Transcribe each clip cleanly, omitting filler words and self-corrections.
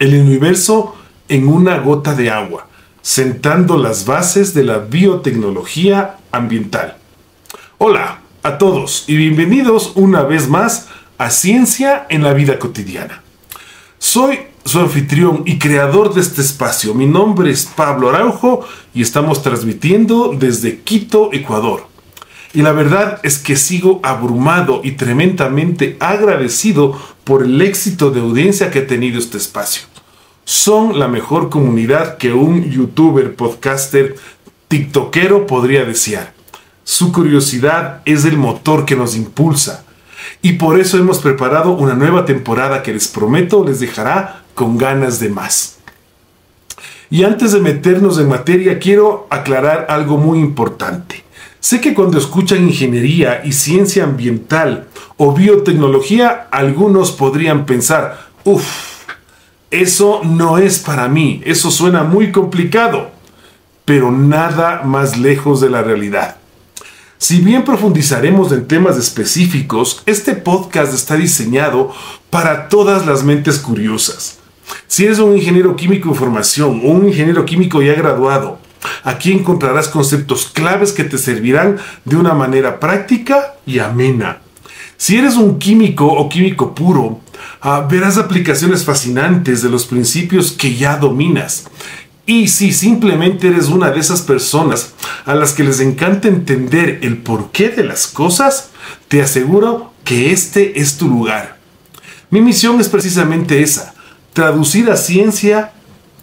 el universo en una gota de agua, sentando las bases de la biotecnología ambiental. Hola a todos y bienvenidos una vez más a Ciencia en la Vida Cotidiana. Soy su anfitrión y creador de este espacio. Mi nombre es Pablo Araujo y estamos transmitiendo desde Quito, Ecuador. Y la verdad es que sigo abrumado y tremendamente agradecido por el éxito de audiencia que ha tenido este espacio. Son la mejor comunidad que un youtuber, podcaster, tiktokero podría desear. Su curiosidad es el motor que nos impulsa. Y por eso hemos preparado una nueva temporada que les prometo les dejará con ganas de más. Y antes de meternos en materia, quiero aclarar algo muy importante. Sé que cuando escuchan ingeniería y ciencia ambiental o biotecnología, algunos podrían pensar, eso no es para mí, eso suena muy complicado, pero nada más lejos de la realidad. Si bien profundizaremos en temas específicos, este podcast está diseñado para todas las mentes curiosas. Si eres un ingeniero químico en formación o un ingeniero químico ya graduado, aquí encontrarás conceptos claves que te servirán de una manera práctica y amena. Si eres un químico o químico puro, verás aplicaciones fascinantes de los principios que ya dominas. Y si simplemente eres una de esas personas a las que les encanta entender el porqué de las cosas, te aseguro que este es tu lugar. Mi misión es precisamente esa, traducir la ciencia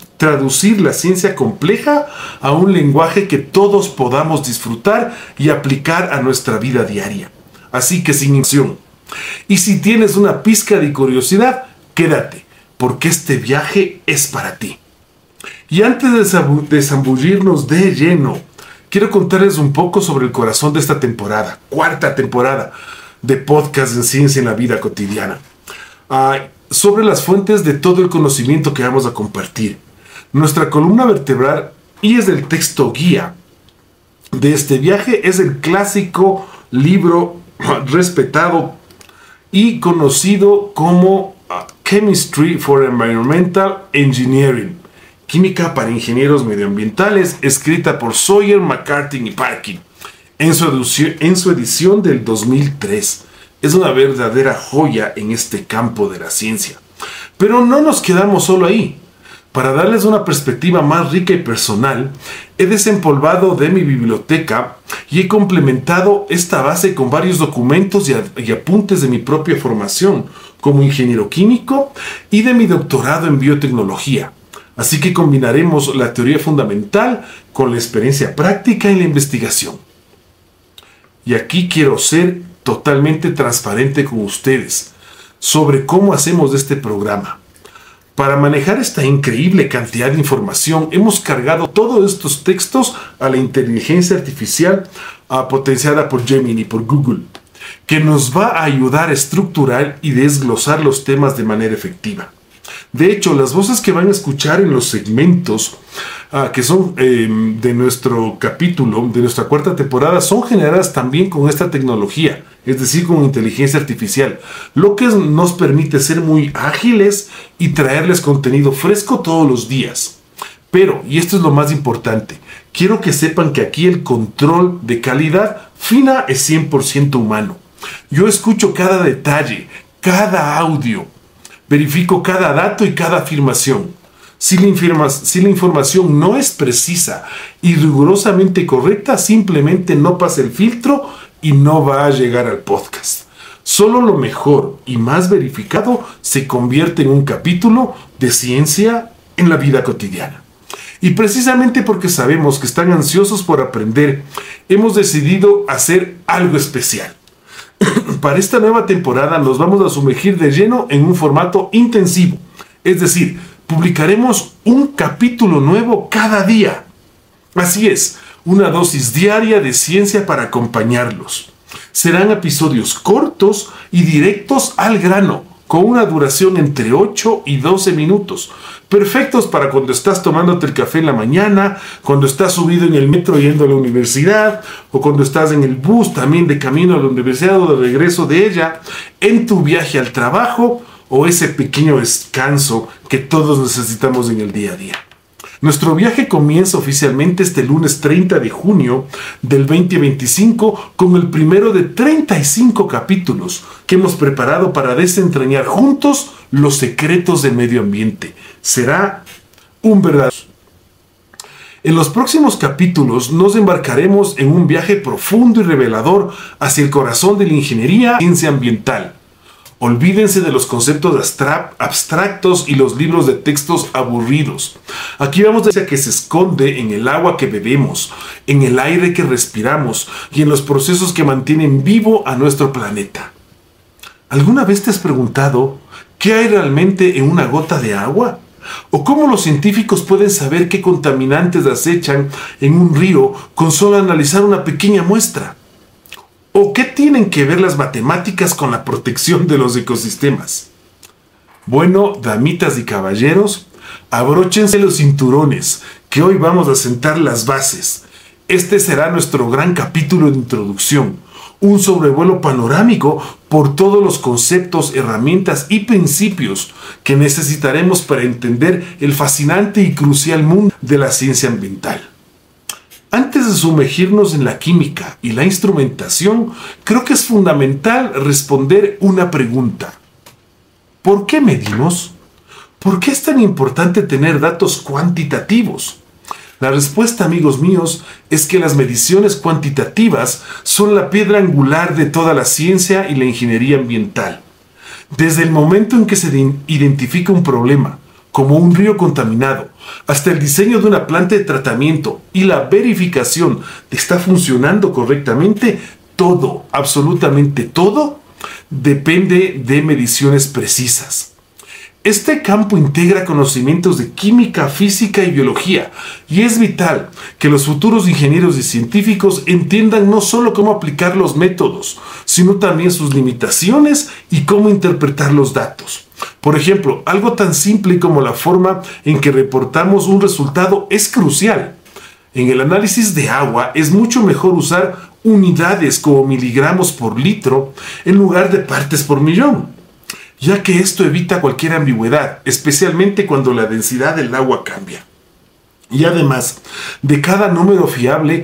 compleja a un lenguaje que todos podamos disfrutar y aplicar a nuestra vida diaria. Así que sin intención. Y si tienes una pizca de curiosidad, quédate, porque este viaje es para ti. Y antes de zambullirnos de lleno, quiero contarles un poco sobre el corazón de esta temporada, cuarta temporada de podcast en Ciencia en la Vida Cotidiana. Sobre las fuentes de todo el conocimiento que vamos a compartir. Nuestra columna vertebral, y es el texto guía de este viaje, es el clásico libro respetado y conocido como Chemistry for Environmental Engineering, Química para Ingenieros Medioambientales, escrita por Sawyer, McCarthy y Parkin, en su edición del 2003. Es una verdadera joya en este campo de la ciencia. Pero no nos quedamos solo ahí. Para darles una perspectiva más rica y personal, he desempolvado de mi biblioteca y he complementado esta base con varios documentos y apuntes de mi propia formación como ingeniero químico y de mi doctorado en biotecnología. Así que combinaremos la teoría fundamental con la experiencia práctica y la investigación. Y aquí quiero ser totalmente transparente con ustedes sobre cómo hacemos este programa. Para manejar esta increíble cantidad de información, hemos cargado todos estos textos a la inteligencia artificial potenciada por Gemini, por Google, que nos va a ayudar a estructurar y desglosar los temas de manera efectiva. De hecho, las voces que van a escuchar en los segmentos que son de nuestro capítulo, de nuestra cuarta temporada, son generadas también con esta tecnología, es decir, con inteligencia artificial, lo que nos permite ser muy ágiles y traerles contenido fresco todos los días. Pero, y esto es lo más importante, quiero que sepan que aquí el control de calidad fina es 100% humano. Yo escucho cada detalle, cada audio, verifico cada dato y cada afirmación. Si la información no es precisa y rigurosamente correcta, simplemente no pasa el filtro y no va a llegar al podcast. Solo lo mejor y más verificado se convierte en un capítulo de ciencia en la vida cotidiana. Y precisamente porque sabemos que están ansiosos por aprender, hemos decidido hacer algo especial. Para esta nueva temporada nos vamos a sumergir de lleno en un formato intensivo, es decir, publicaremos un capítulo nuevo cada día. Así es, una dosis diaria de ciencia para acompañarlos. Serán episodios cortos y directos al grano, con una duración entre 8 y 12 minutos, perfectos para cuando estás tomándote el café en la mañana, cuando estás subido en el metro yendo a la universidad, o cuando estás en el bus también de camino a la universidad o de regreso de ella, en tu viaje al trabajo, o ese pequeño descanso que todos necesitamos en el día a día. Nuestro viaje comienza oficialmente este lunes 30 de junio del 2025 con el primero de 35 capítulos que hemos preparado para desentrañar juntos los secretos del medio ambiente. Será un verdadero... En los próximos capítulos nos embarcaremos en un viaje profundo y revelador hacia el corazón de la ingeniería y ciencia ambiental. Olvídense de los conceptos abstractos y los libros de textos aburridos. Aquí vamos a ver que se esconde en el agua que bebemos, en el aire que respiramos y en los procesos que mantienen vivo a nuestro planeta. ¿Alguna vez te has preguntado qué hay realmente en una gota de agua? ¿O cómo los científicos pueden saber qué contaminantes acechan en un río con solo analizar una pequeña muestra? ¿O qué tienen que ver las matemáticas con la protección de los ecosistemas? Bueno, damitas y caballeros, abróchense los cinturones, que hoy vamos a sentar las bases. Este será nuestro gran capítulo de introducción, un sobrevuelo panorámico por todos los conceptos, herramientas y principios que necesitaremos para entender el fascinante y crucial mundo de la ciencia ambiental. Antes de sumergirnos en la química y la instrumentación, creo que es fundamental responder una pregunta. ¿Por qué medimos? ¿Por qué es tan importante tener datos cuantitativos? La respuesta, amigos míos, es que las mediciones cuantitativas son la piedra angular de toda la ciencia y la ingeniería ambiental. Desde el momento en que se identifica un problema, como un río contaminado, hasta el diseño de una planta de tratamiento y la verificación de que está funcionando correctamente, todo, absolutamente todo, depende de mediciones precisas. Este campo integra conocimientos de química, física y biología, y es vital que los futuros ingenieros y científicos entiendan no solo cómo aplicar los métodos, sino también sus limitaciones y cómo interpretar los datos. Por ejemplo, algo tan simple como la forma en que reportamos un resultado es crucial. En el análisis de agua es mucho mejor usar unidades como miligramos por litro en lugar de partes por millón, ya que esto evita cualquier ambigüedad, especialmente cuando la densidad del agua cambia. Y además, de cada número fiable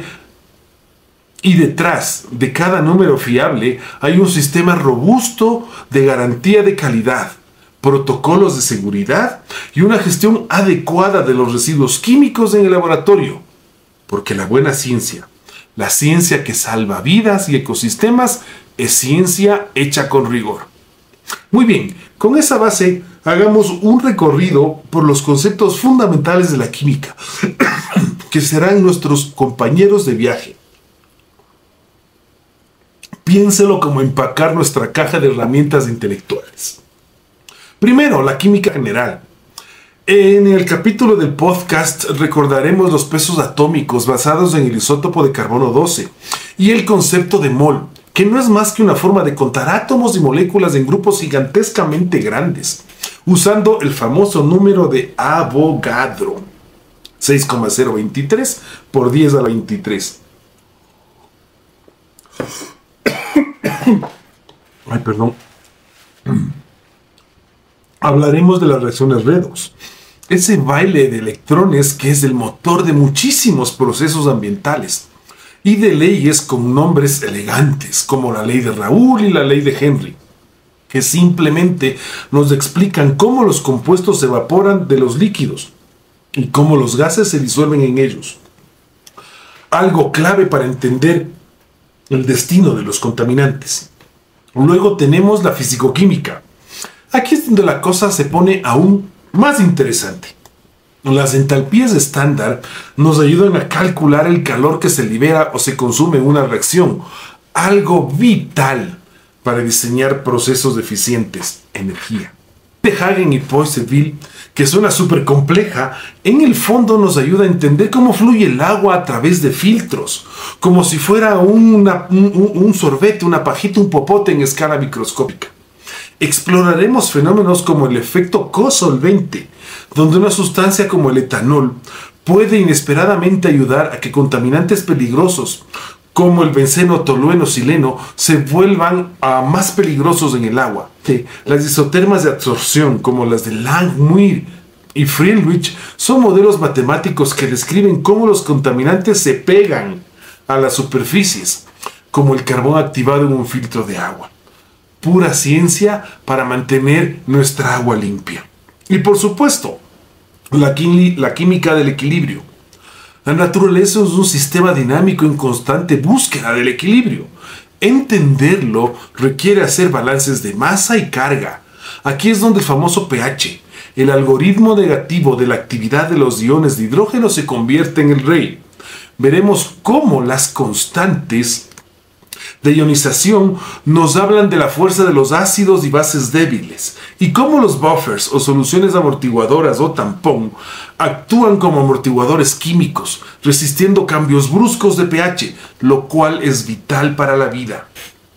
y detrás de cada número fiable hay un sistema robusto de garantía de calidad, protocolos de seguridad y una gestión adecuada de los residuos químicos en el laboratorio. Porque la buena ciencia, la ciencia que salva vidas y ecosistemas, es ciencia hecha con rigor. Muy bien, con esa base hagamos un recorrido por los conceptos fundamentales de la química, que serán nuestros compañeros de viaje. Piénselo como empacar nuestra caja de herramientas intelectuales. Primero, la química general. En el capítulo del podcast recordaremos los pesos atómicos basados en el isótopo de carbono 12 y el concepto de mol, que no es más que una forma de contar átomos y moléculas en grupos gigantescamente grandes, usando el famoso número de Avogadro, 6,023 por 10 a la 23. Ay, perdón. Hablaremos de las reacciones redox, ese baile de electrones que es el motor de muchísimos procesos ambientales, y de leyes con nombres elegantes, como la ley de Raoul y la ley de Henry, que simplemente nos explican cómo los compuestos se evaporan de los líquidos y cómo los gases se disuelven en ellos. Algo clave para entender el destino de los contaminantes. Luego tenemos la fisicoquímica. Aquí es donde la cosa se pone aún más interesante. Las entalpías estándar nos ayudan a calcular el calor que se libera o se consume en una reacción, algo vital para diseñar procesos eficientes, energía. De Hagen y Poiseville, que suena súper compleja, en el fondo nos ayuda a entender cómo fluye el agua a través de filtros, como si fuera un sorbete, una pajita, un popote en escala microscópica. Exploraremos fenómenos como el efecto cosolvente, donde una sustancia como el etanol puede inesperadamente ayudar a que contaminantes peligrosos como el benceno, tolueno, sileno, se vuelvan más peligrosos en el agua. Las isotermas de absorción, como las de Langmuir y Friedrich, son modelos matemáticos que describen cómo los contaminantes se pegan a las superficies, como el carbón activado en un filtro de agua. Pura ciencia para mantener nuestra agua limpia. Y por supuesto, la química del equilibrio. La naturaleza es un sistema dinámico en constante búsqueda del equilibrio. Entenderlo requiere hacer balances de masa y carga. Aquí es donde el famoso pH, el algoritmo negativo de la actividad de los iones de hidrógeno, se convierte en el rey. Veremos cómo las constantes de ionización nos hablan de la fuerza de los ácidos y bases débiles, y cómo los buffers o soluciones amortiguadoras o tampón actúan como amortiguadores químicos, resistiendo cambios bruscos de pH, lo cual es vital para la vida.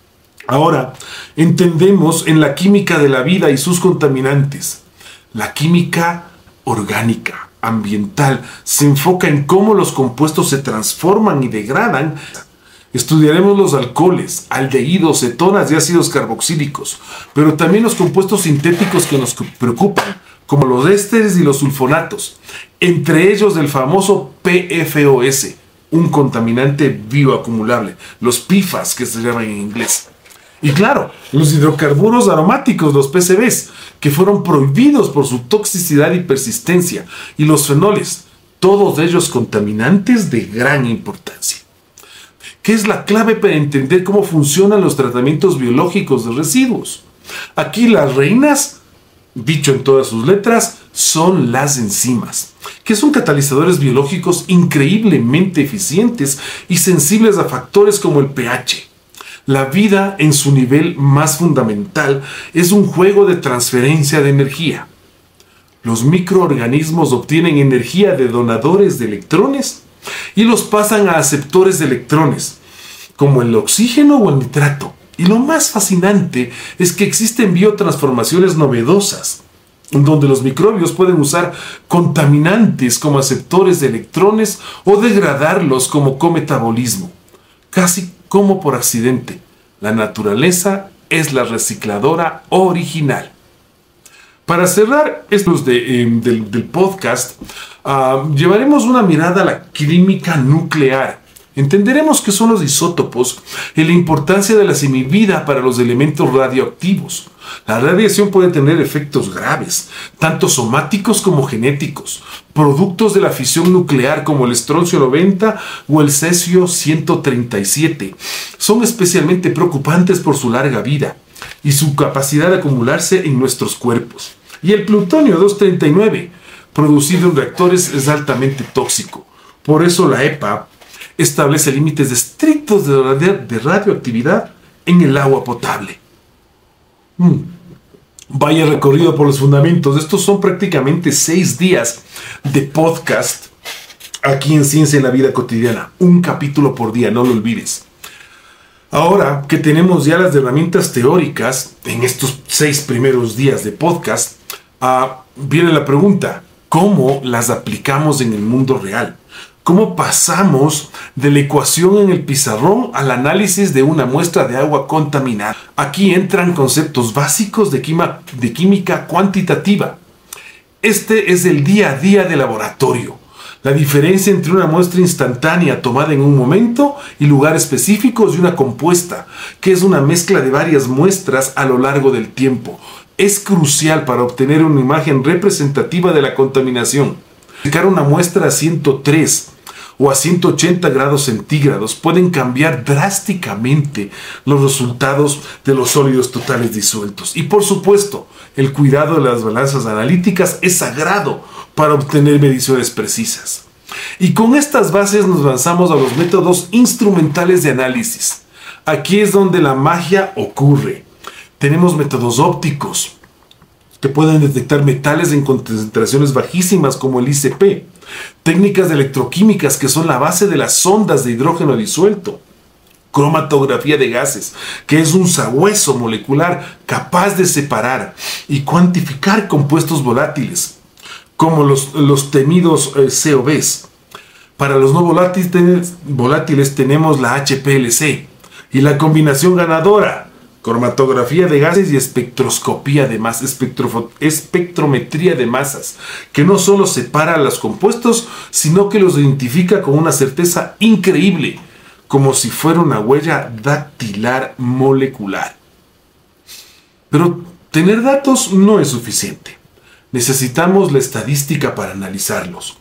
Ahora, entendemos en la química de la vida y sus contaminantes. La química orgánica, ambiental, se enfoca en cómo los compuestos se transforman y degradan. Estudiaremos los alcoholes, aldehídos, cetonas y ácidos carboxílicos, pero también los compuestos sintéticos que nos preocupan, como los ésteres y los sulfonatos, entre ellos el famoso PFOS, un contaminante bioacumulable, los PFAS que se llaman en inglés. Y claro, los hidrocarburos aromáticos, los PCBs, que fueron prohibidos por su toxicidad y persistencia, y los fenoles, todos ellos contaminantes de gran importancia. ¿Qué es la clave para entender cómo funcionan los tratamientos biológicos de residuos? Aquí las reinas, dicho en todas sus letras, son las enzimas, que son catalizadores biológicos increíblemente eficientes y sensibles a factores como el pH. La vida en su nivel más fundamental es un juego de transferencia de energía. Los microorganismos obtienen energía de donadores de electrones y los pasan a aceptores de electrones, como el oxígeno o el nitrato. Y lo más fascinante es que existen biotransformaciones novedosas, donde los microbios pueden usar contaminantes como aceptores de electrones o degradarlos como cometabolismo, casi como por accidente. La naturaleza es la recicladora original. Para cerrar estos del podcast, llevaremos una mirada a la química nuclear. Entenderemos qué son los isótopos y la importancia de la semivida para los elementos radioactivos. La radiación puede tener efectos graves, tanto somáticos como genéticos, productos de la fisión nuclear como el estroncio 90 o el cesio 137. Son especialmente preocupantes por su larga vida y su capacidad de acumularse en nuestros cuerpos. Y el plutonio 239, producido en reactores, es altamente tóxico. Por eso la EPA establece límites estrictos de radioactividad en el agua potable. Vaya recorrido por los fundamentos. Estos son prácticamente 6 días de podcast aquí en Ciencia en la Vida Cotidiana. Un capítulo por día, no lo olvides. Ahora que tenemos ya las herramientas teóricas en estos 6 primeros días de podcast, viene la pregunta: ¿cómo las aplicamos en el mundo real? ¿Cómo pasamos de la ecuación en el pizarrón al análisis de una muestra de agua contaminada? Aquí entran conceptos básicos de química cuantitativa. Este es el día a día de laboratorio. La diferencia entre una muestra instantánea tomada en un momento y lugar específicos y una compuesta, que es una mezcla de varias muestras a lo largo del tiempo, es crucial para obtener una imagen representativa de la contaminación. Aplicar una muestra a 103 o a 180 grados centígrados pueden cambiar drásticamente los resultados de los sólidos totales disueltos. Y por supuesto, el cuidado de las balanzas analíticas es sagrado para obtener mediciones precisas. Y con estas bases nos lanzamos a los métodos instrumentales de análisis. Aquí es donde la magia ocurre. Tenemos métodos ópticos que pueden detectar metales en concentraciones bajísimas como el ICP. Técnicas de electroquímicas que son la base de las sondas de hidrógeno disuelto. Cromatografía de gases, que es un sabueso molecular capaz de separar y cuantificar compuestos volátiles, como los temidos COVs. Para los no volátiles tenemos la HPLC y la combinación ganadora, cromatografía de gases y espectroscopía de masas, espectrometría de masas, que no solo separa a los compuestos, sino que los identifica con una certeza increíble, como si fuera una huella dactilar molecular. Pero tener datos no es suficiente. Necesitamos la estadística para analizarlos.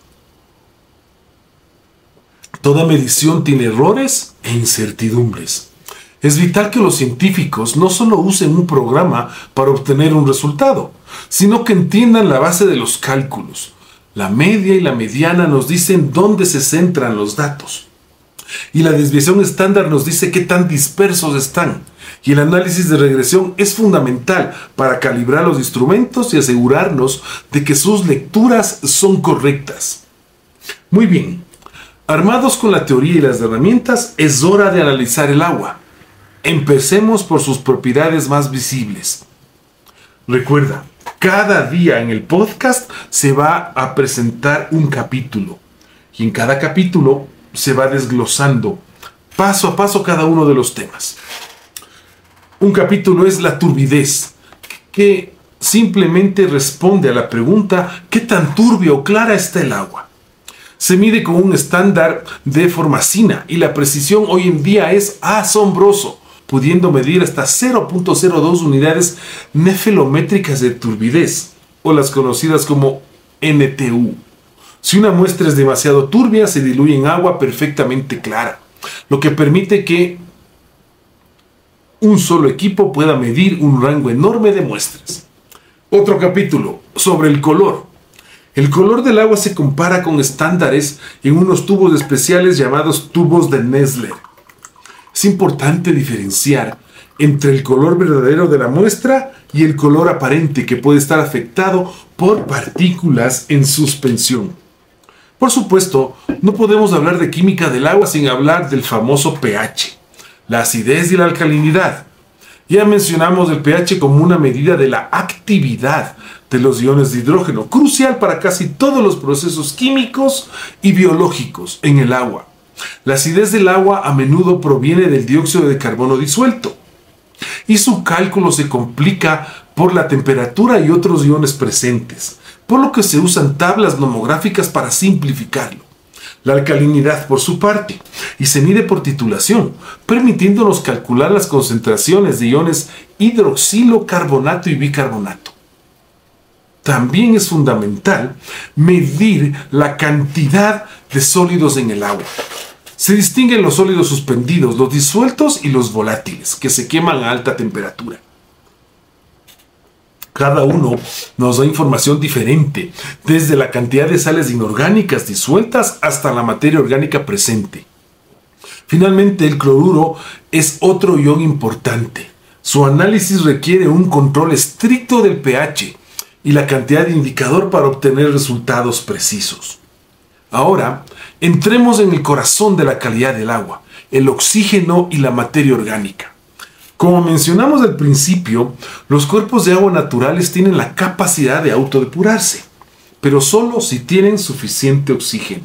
Toda medición tiene errores e incertidumbres. Es vital que los científicos no solo usen un programa para obtener un resultado, sino que entiendan la base de los cálculos. La media y la mediana nos dicen dónde se centran los datos. Y la desviación estándar nos dice qué tan dispersos están. Y el análisis de regresión es fundamental para calibrar los instrumentos y asegurarnos de que sus lecturas son correctas. Muy bien, armados con la teoría y las herramientas, es hora de analizar el agua. Empecemos por sus propiedades más visibles. Recuerda, cada día en el podcast se va a presentar un capítulo. Y en cada capítulo se va desglosando paso a paso cada uno de los temas. Un capítulo es la turbidez, que simplemente responde a la pregunta ¿qué tan turbia o clara está el agua? Se mide con un estándar de Formacina y la precisión hoy en día es asombroso, pudiendo medir hasta 0.02 unidades nefelométricas de turbidez, o las conocidas como NTU. Si una muestra es demasiado turbia, se diluye en agua perfectamente clara, lo que permite que un solo equipo pueda medir un rango enorme de muestras. Otro capítulo sobre el color. El color del agua se compara con estándares en unos tubos especiales llamados tubos de Nessler. Es importante diferenciar entre el color verdadero de la muestra y el color aparente que puede estar afectado por partículas en suspensión. Por supuesto, no podemos hablar de química del agua sin hablar del famoso pH, la acidez y la alcalinidad. Ya mencionamos el pH como una medida de la actividad de los iones de hidrógeno, crucial para casi todos los procesos químicos y biológicos en el agua. La acidez del agua a menudo proviene del dióxido de carbono disuelto, y su cálculo se complica por la temperatura y otros iones presentes, por lo que se usan tablas nomográficas para simplificarlo. La alcalinidad por su parte, y se mide por titulación, permitiéndonos calcular las concentraciones de iones hidroxilo, carbonato y bicarbonato. También es fundamental medir la cantidad de sólidos en el agua. Se distinguen los sólidos suspendidos, los disueltos y los volátiles, que se queman a alta temperatura. Cada uno nos da información diferente, desde la cantidad de sales inorgánicas disueltas hasta la materia orgánica presente. Finalmente, el cloruro es otro ion importante. Su análisis requiere un control estricto del pH y la cantidad de indicador para obtener resultados precisos. Ahora, entremos en el corazón de la calidad del agua, el oxígeno y la materia orgánica. Como mencionamos al principio, los cuerpos de agua naturales tienen la capacidad de autodepurarse, pero solo si tienen suficiente oxígeno.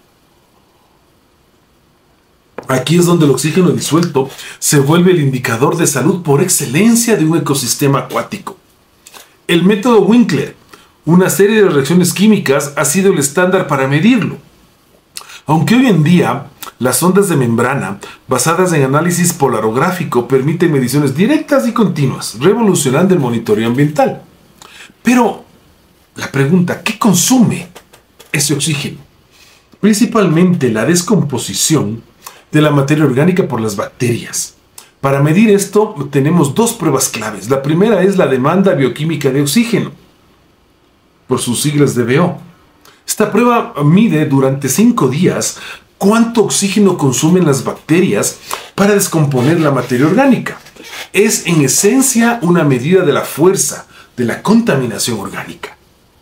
Aquí es donde el oxígeno disuelto se vuelve el indicador de salud por excelencia de un ecosistema acuático. El método Winkler, una serie de reacciones químicas, ha sido el estándar para medirlo. Aunque hoy en día las ondas de membrana basadas en análisis polarográfico permiten mediciones directas y continuas, revolucionando el monitoreo ambiental. Pero la pregunta, ¿qué consume ese oxígeno? Principalmente la descomposición de la materia orgánica por las bacterias. Para medir esto tenemos dos pruebas claves. La primera es la demanda bioquímica de oxígeno, por sus siglas de BO. Esta prueba mide durante 5 días cuánto oxígeno consumen las bacterias para descomponer la materia orgánica. Es en esencia una medida de la fuerza de la contaminación orgánica.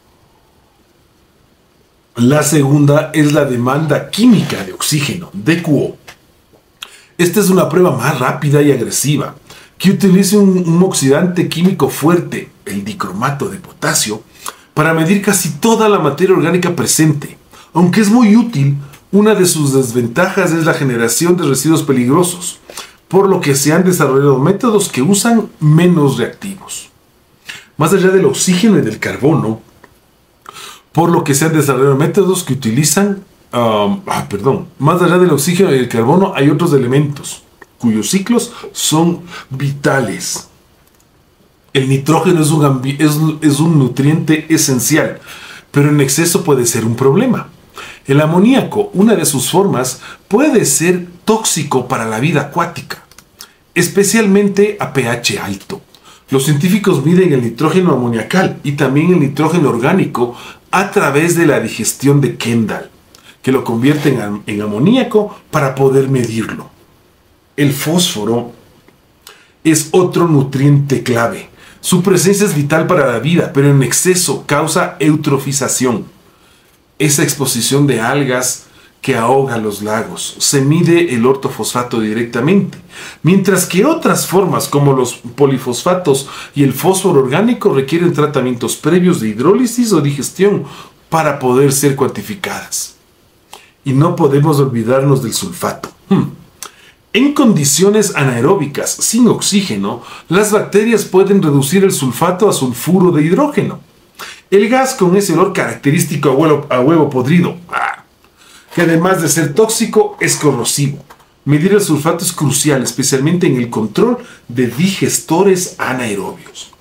La segunda es la demanda química de oxígeno, DQO. Esta es una prueba más rápida y agresiva, que utiliza un oxidante químico fuerte, el dicromato de potasio, para medir casi toda la materia orgánica presente, aunque es muy útil Una de sus desventajas es la generación de residuos peligrosos, por lo que se han desarrollado métodos que usan menos reactivos. Más allá del oxígeno y del carbono, por lo que se han desarrollado métodos que utilizan, más allá del oxígeno y del carbono hay otros elementos cuyos ciclos son vitales. El nitrógeno es un nutriente esencial, pero en exceso puede ser un problema. El amoníaco, una de sus formas, puede ser tóxico para la vida acuática, especialmente a pH alto. Los científicos miden el nitrógeno amoniacal y también el nitrógeno orgánico a través de la digestión de Kendall, que lo convierte en amoníaco para poder medirlo. El fósforo es otro nutriente clave. Su presencia es vital para la vida, pero en exceso causa eutrofización. Esa exposición de algas que ahoga los lagos. Se mide el ortofosfato directamente, mientras que otras formas como los polifosfatos y el fósforo orgánico requieren tratamientos previos de hidrólisis o digestión para poder ser cuantificadas. Y no podemos olvidarnos del sulfato. En condiciones anaeróbicas, sin oxígeno, las bacterias pueden reducir el sulfato a sulfuro de hidrógeno. El gas con ese olor característico a huevo podrido, que además de ser tóxico, es corrosivo. Medir el sulfato es crucial, especialmente en el control de digestores anaerobios.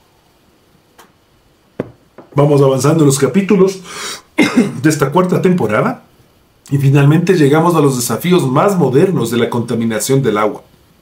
Vamos avanzando en los capítulos de esta cuarta temporada. Y finalmente llegamos a los desafíos más modernos de la contaminación del agua.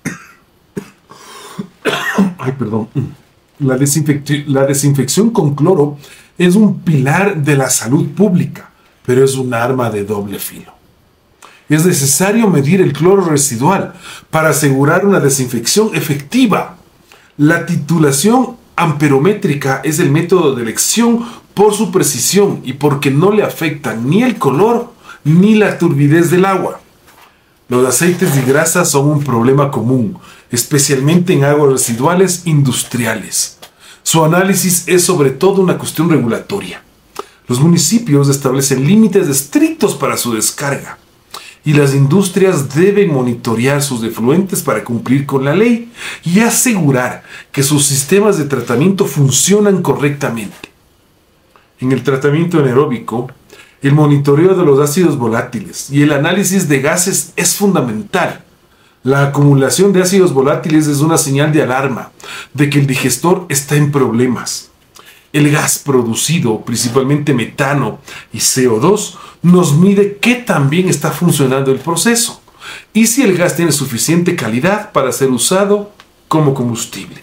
La desinfección con cloro es un pilar de la salud pública, pero es un arma de doble filo. Es necesario medir el cloro residual para asegurar una desinfección efectiva. La titulación amperométrica es el método de elección por su precisión y porque no le afectan ni el color ni la turbidez del agua. Los aceites y grasas son un problema común, especialmente en aguas residuales industriales. Su análisis es sobre todo una cuestión regulatoria. Los municipios establecen límites estrictos para su descarga y las industrias deben monitorear sus efluentes para cumplir con la ley y asegurar que sus sistemas de tratamiento funcionan correctamente. En el tratamiento anaeróbico, el monitoreo de los ácidos volátiles y el análisis de gases es fundamental. La acumulación de ácidos volátiles es una señal de alarma de que el digestor está en problemas. El gas producido, principalmente metano y CO2, nos mide qué tan bien está funcionando el proceso y si el gas tiene suficiente calidad para ser usado como combustible.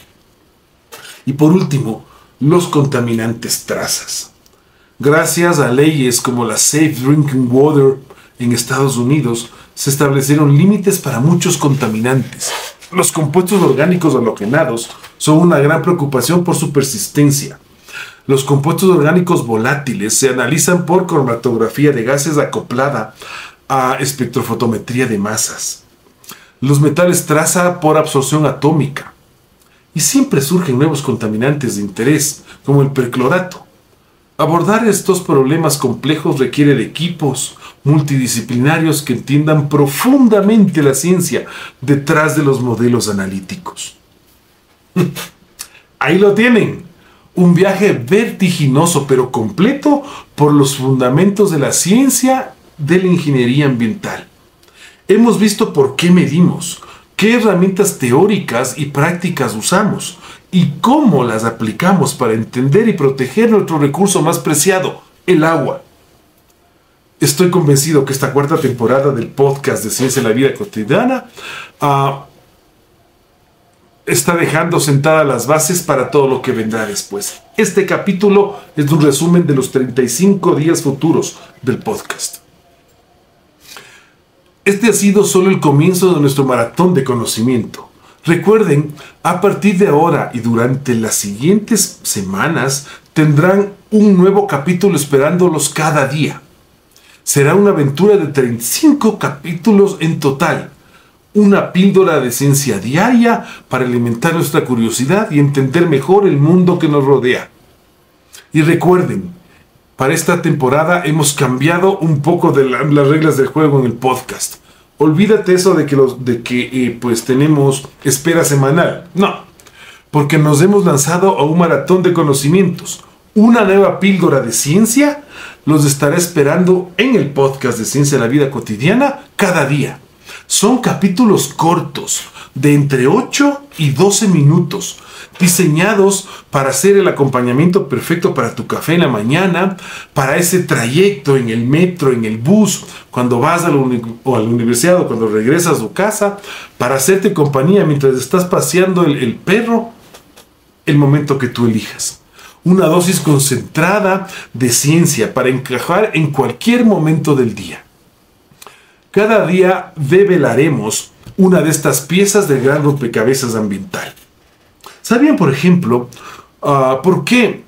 Y por último, los contaminantes trazas. Gracias a leyes como la Safe Drinking Water en Estados Unidos, se establecieron límites para muchos contaminantes. Los compuestos orgánicos halogenados son una gran preocupación por su persistencia. Los compuestos orgánicos volátiles se analizan por cromatografía de gases acoplada a espectrofotometría de masas. Los metales traza por absorción atómica. Y siempre surgen nuevos contaminantes de interés, como el perclorato. Abordar estos problemas complejos requiere de equipos multidisciplinarios que entiendan profundamente la ciencia detrás de los modelos analíticos. Ahí lo tienen, un viaje vertiginoso pero completo por los fundamentos de la ciencia de la ingeniería ambiental. Hemos visto por qué medimos, qué herramientas teóricas y prácticas usamos, y cómo las aplicamos para entender y proteger nuestro recurso más preciado, el agua. Estoy convencido que esta cuarta temporada del podcast de Ciencia en la Vida Cotidiana está dejando sentadas las bases para todo lo que vendrá después. Este capítulo es un resumen de los 35 días futuros del podcast. Este ha sido solo el comienzo de nuestro maratón de conocimiento. Recuerden, a partir de ahora y durante las siguientes semanas tendrán un nuevo capítulo esperándolos cada día. Será una aventura de 35 capítulos en total. Una píldora de ciencia diaria para alimentar nuestra curiosidad y entender mejor el mundo que nos rodea. Y recuerden, para esta temporada hemos cambiado un poco de las reglas del juego en el podcast. Olvídate eso de que pues tenemos espera semanal. No, porque nos hemos lanzado a un maratón de conocimientos. Una nueva píldora de ciencia los estará esperando en el podcast de Ciencia de la Vida Cotidiana cada día. Son capítulos cortos, de entre 8 y 12 minutos, diseñados para ser el acompañamiento perfecto para tu café en la mañana, para ese trayecto en el metro, en el bus, cuando vas a la universidad o cuando regresas a tu casa, para hacerte compañía mientras estás paseando el perro, el momento que tú elijas. Una dosis concentrada de ciencia para encajar en cualquier momento del día. Cada día develaremos una de estas piezas del gran rompecabezas ambiental. ¿Sabían, por ejemplo, por qué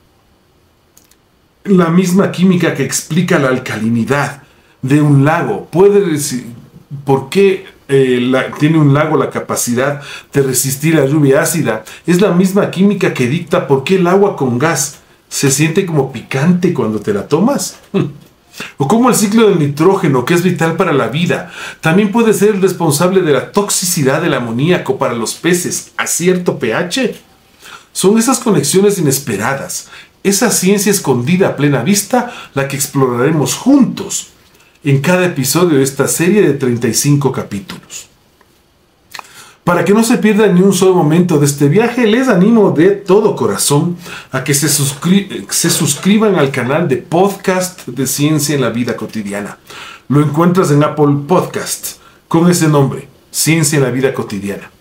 la misma química que explica la alcalinidad de un lago puede decir por qué tiene un lago la capacidad de resistir la lluvia ácida? Es la misma química que dicta por qué el agua con gas se siente como picante cuando te la tomas. O como el ciclo del nitrógeno, que es vital para la vida, también puede ser el responsable de la toxicidad del amoníaco para los peces a cierto pH. Son esas conexiones inesperadas, esa ciencia escondida a plena vista, la que exploraremos juntos en cada episodio de esta serie de 35 capítulos. Para que no se pierda ni un solo momento de este viaje, les animo de todo corazón a que se suscriban al canal de podcast de Ciencia en la Vida Cotidiana. Lo encuentras en Apple Podcasts con ese nombre, Ciencia en la Vida Cotidiana.